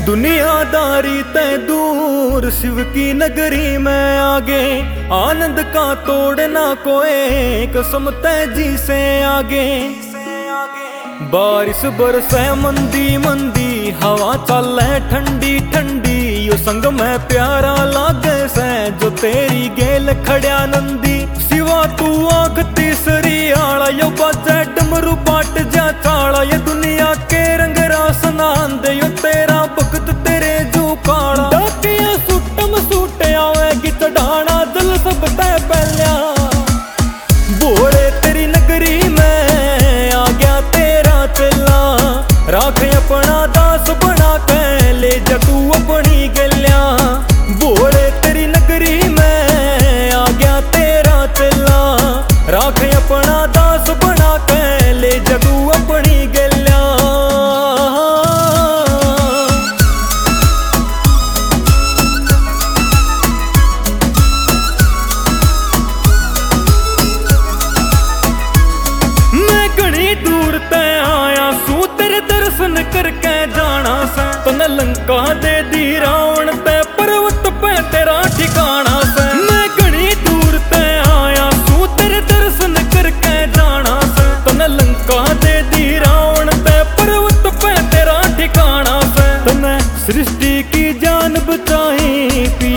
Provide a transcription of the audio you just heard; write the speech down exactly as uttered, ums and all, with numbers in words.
दुनियादारी ते दूर शिव की नगरी में आगे, आनंद का तोड़ना कोई कसम ते जी से आगे। बारिश बरसे मंदी मंदी, हवा चले ठंडी ठंडी, यो संग में प्यारा लागे से जो तेरी गेल खड़िया नंदी। सिवा तू आंख तीसरी आला, यो बाजे डमरू पाट जा चाला, ये दुनिया के रंग रासना दे, यो तेरा भगत तेरे जो काला। डाकिया सुटम सूटे आवेगी चढ़ाना जल सब तय पहलिया, बोले तेरी नगरी में आ गया तेरा चला। राख अपना दास बना के ले जा तू अपनी गलिया, बोले तेरी नगरी में आ गया तेरा चला। राख अपना दास बना के ले जा तू अपनी गलिया। करके जाना से तने लंका दे दी रावण ते, पर्वत पे तेरा ठिकाना से। मैं घनी दूर ते आया सू तेरे दर्शन करके जाना से, तने लंका दे दी रावण ते, पर्वत पे तेरा ठिकाना से। तने सृष्टि की जान बचाई